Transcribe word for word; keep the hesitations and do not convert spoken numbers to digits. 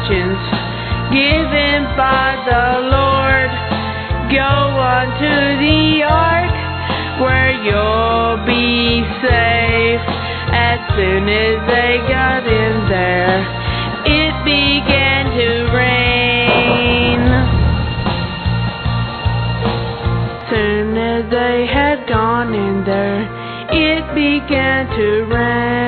instructions given by the Lord. Go unto the ark where you'll be safe. As soon as they got in there, it began to rain. Soon as they had gone in there, it began to rain.